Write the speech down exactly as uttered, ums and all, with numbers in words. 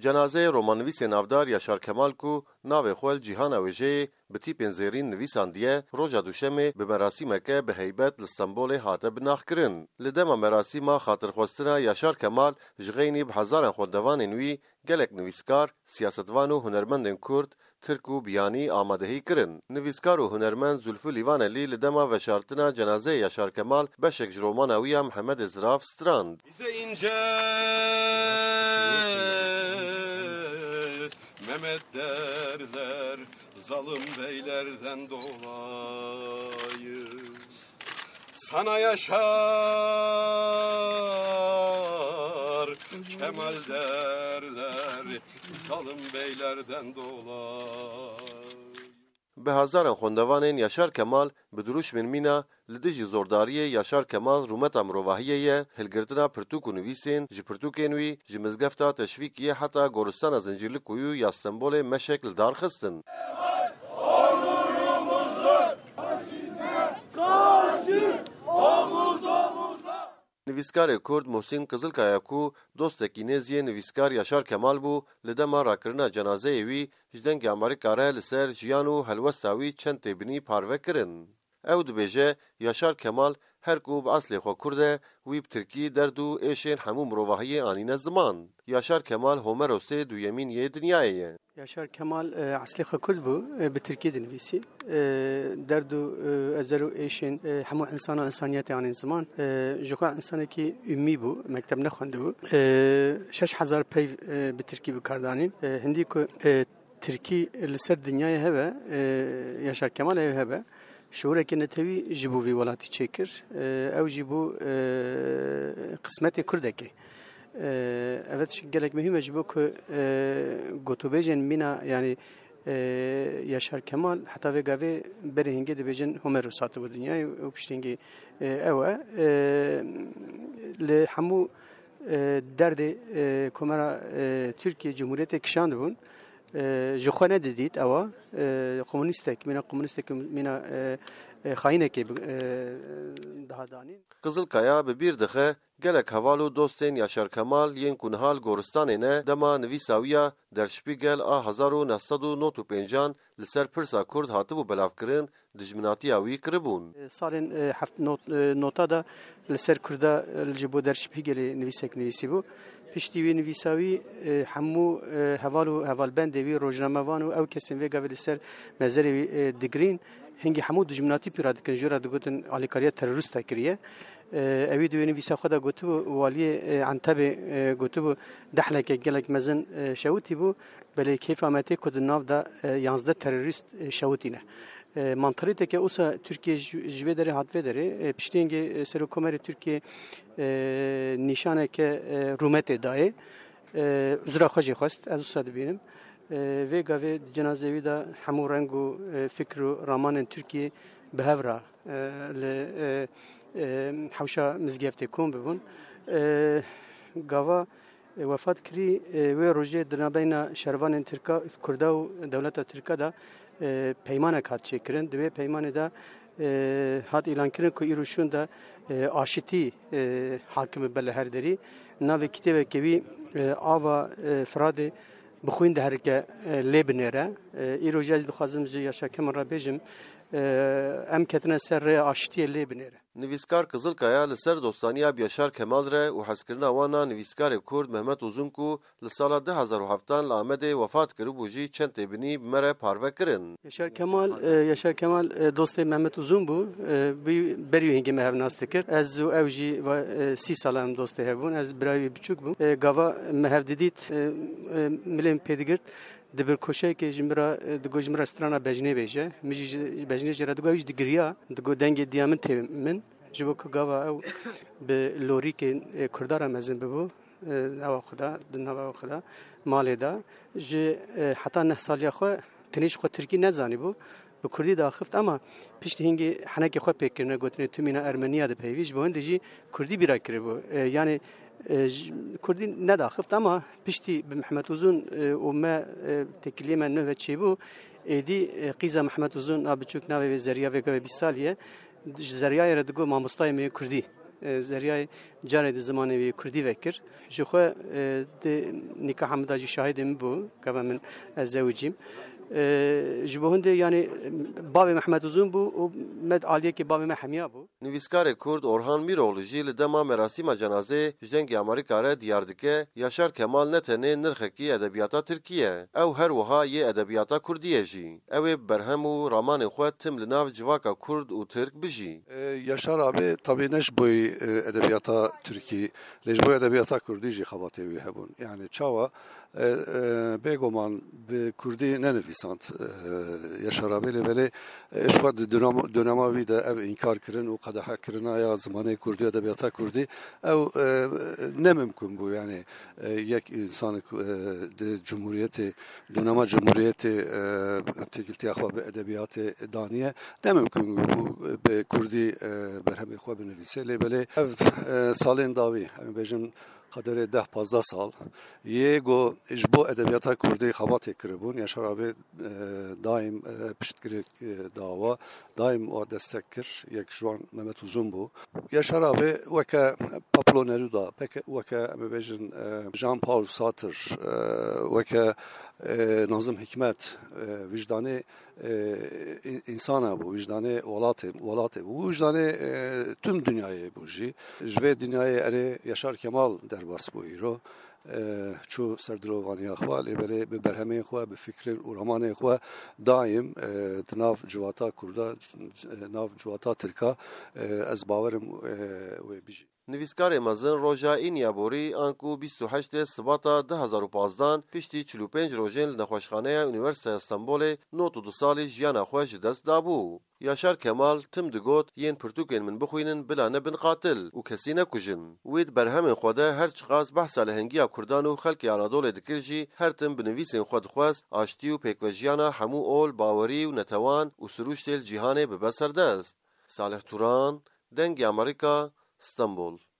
Cenazeye romanivîsê navdar Yaşar Kemal ku navê xwe cîhana wêjeyê bi tîpên zêrîn nivîsandiye, roja duşemê bi merasîmeke bi heybet li Stenbolê hate binahkirin. Li dema merasîma xatirxwestina Yaşar Kemal ji xeynî bi hezaran xwendevanên wî gelek nivîskar, siyasetvan û hunermendên Kurd, Türk û biyanî amadehî kirin. Nivîskar û hunermend Zülfü Livanelî li dema veşartina cenazeyê Yaşar Kemal beşek ji romana wî ya Mihemedê Zirav strand. Bize ince Mehmet derler, zalim beylerden dolayı. Sana Yaşar Kemal derler, zalim beylerden dolayı. Bi hezaran xwendevanên Yaşar Kemal bi duruşmên mîna li dijî zordariyê Yaşar Kemal rûmeta mirovahiyê ye hilgirtina pirtûk û nivîsên ji pirtûkên wî ji mizgefta teşvîkiyê heta goristana Zincirli Kuyu ya Stenbolê meşek li dar xistin. Nivîskarê Kurd Muhsin Kızılkaya ku dostekî nêzî nivîskar Yaşar Kemal bû, li dema rakirina cenazeyê wî ji dengê Amerîka re li ser jiyan û helwesta wî çend têbinî parve kirin. Ew dibêje Yaşar Kemal her ku bi eslê xwe Kurd e, wî bi Tirkî derd û êşên hemû mirovahiyê anîne ziman. Yaşar Kemal Homerosê duyemîn yê dinyayê ye. Yaşar Kemal eslê xwe Kurd bû, bi Tirkî dinivîsî. Derd û ezer û êşên hemû insana insaniyetê anîn ziman. Ji xwe insanekî ümmî bû, mekteb nexwendibû. Şeş hezar peyv bi Tirkî bikar-danîn. Hindî ku Tirkî li ser dinyayê hebe, Yaşar Kemal ew hebe. Şûrekê netewî ji bo vî welatî çêkir. Ew jî bû qismetê Kurdekê. Evet, gelek mühim e ji bo ku gotûbêjên mîna yani Yaşar Kemal heta vê gavê berê hingê dibêjin Homeros hatibû dinyayê û piştîngî ew e. Li hemû derdê komera Tirkiye Cumhuriyetê kişandibûn. Ji xwe nedidît ewa komûnîstek, mîna komûnîstek mîna xayînekê daha danîn. Kızılkaya bi bîr dixe gelek heval û dostên Yaşar Kemal yên ku nihal goristanê ne dema nivîsa wî ya Der Spiegel a hezar û neh sed û nod û pêncan li ser pirsa Kurd hatibû belavkirin, dijminatiya wî kiribûn. Salên heft nota da li ser Kurda ji bo Der Spiegelê nivîsek nivîsî bû. Piştî wî nivîsa wî hemû heval û hevalbendê wî rojnamevan û ew kesên vê gavê li ser mezerê wî digirîn. Hingî hemû dijminatî pîra dikin ji ra digotin alîkariya terorîst kiriye. Evî di wê nivîsa xwe de gotibû waliyê Entebê gotibû dehlekek gelek mezin şewitî bû belê kêfa me tê ku di nav da yanzdeh terorîst şewitîne. Mantarîteke wisa Tirkiye ji vê derê hat vê derê piştîngê Serokkomerê Tirkiye nîşaneke rûmetê daye. Uzra xwe jî xwest ez wisa dibînim. Vê gavê cenazê wî de hemû reng û fikr û ramanên Tirkiye bi hev ra li hewşa mizgeftê kom bibûn. Gava wefat kirî wê rojê di navbeyna şervanên Kurda û dewleta Tirka da peymanek hat çêkirin. Di vê peymanê de hat îlankirin ku îro şûn de aşitî hakime be li her derî. Navê kitêbekê wî ava Firadê bi xwîn de herike lê binêre. Îro jî ez dixwazim ji Yaşar Kemal re bêjim em ketine ser rêya aşitiyê lê binêre. Nivîskar Kızılkaya li ser dostaniya Yaşar Kemal re û hezkirina wana nivîskarê Kurd Mehmet Uzun ku li sala du hezar û heftan li Amedê wefat kiribû jî çend têbinî bi me re parve kirin. Yaşar Kemal Yaşar Kemal dostê Mehmet Uzun bû. Berî wî hingê me hev nas dikir. Ez û ew jî sî sala em dostê hebûn. Ez birayê wî biçûk bûm. Gava me hev didît milên pêdigirt di bir koşeyekê ji min re digot ji min re strana bejnê bêje. Min jî bejnê jê re digot ew jî digiriya. Digot dengê diya min tê min. Ji bo ku gava ew bi lorîkên Kurda re mezin bibû. Ewa xwe da, di nava ew xwe da, malê da. Ji heta neh saliya xwe tenê ji xwe Tirkî nezanîbû. Bi Kurdî de axift ama piştî hingê henekê xwe pêkirine gotinê tu mîna Ermeniya dipeyvî ji bo hindê jî Kurdî bîra kiribû. Yani Kurdî nedaxift ama piştî bi Mehmet Uzun û me tekiliyê me nû ve çêbû êdî qîza Mehmet Uzun a biçûk navê wê Zeriya vê gavê bîst salî ye. Ji Zeriyayê re digot mamostayê me Kurdî زریای جاری د زمانه وی کردی وکر جو خو د نکاح مداجی شاهدم بو که من زوجیم جبهند yani Babi Mehmet Uzun bu o med aliye ki Babi Mehmiya bu. Nivîskarê Kurd Orhan Miroğlu jî li dema merasîma cenazê jengê Amerîka re diyar dike Yaşar Kemal ne tenê nirxekî edebiyata Tirkiye ew her wiha yê edebiyata Kurdiyê jî ew ê berhem û ramanên xwe tim li nav civaka Kurd û Tirk bijî. Yaşar abi tabii ne ji boî edebiyata Tirkî lê ji boî edebiyata Kurdî jî xebatê wî hebûn yani çawa bêgoman bi Kurdî nenivîsand Yaşar abi lê belê eşwa di dönema wî de ev inkar kirin û qedehe kirina ya zimanê Kurdî edebiyata Kurdî ew nemimkun bû yani yek însan di Cumhuriyetê dönema Cumhuriyetê têkiltiya xwe bi edebiyatê daniye nemimkun bû bi Kurdî berhemê xwe binivîse lê belê ev salên dawî em bêjin kaderê deh pazda sal yê got ji bo edebiyata Kurdî xebatê kiribûn Yaşar abi daîm piştgirêk dawa daîm wa destek kir yek ji wan Mehmet Uzun bû Yaşar abi weke Pablo Neruda weke em bêjin Jean Paul Sartre weke Nazım Hikmet vicdanê insana bû vicdanê welatê welatê bû vicdanê tüm dünyayê bû jî ji vê dünyayê erê Yaşar Kemal derbas bû îro çû serdirovaniya xwe lê belê bi berhemên xwe bi fikrên û ramanên xwe daîm di nav civata Kurda nav civata Tirka ez bawerim wê bijî. Nivîskarê mezin roja Înyaborî anku bîst û heştê Sibata du hezar û panzdeh piştî çil û pênc rojên li nexweşxaneya Unîversîteya Stenbolê nod û du salî jiyana xwe ji dest dabû. Yaşar Kemal tim digot yên pirtûkên min bixwînin bila nebin qatil û kesî nekujin. Wê di berhemên xwe de her çiqas behsa lehengiya Kurdan û xelkê Anadolê dikir jî her tim bi nivîsên xwe dixwest aştî û pêkvejiyana hemû ol, bawerî û netewan û sirûştê li cîhanê bibe serdest. Salih Turan, Dengê Amerîka, Stenbol.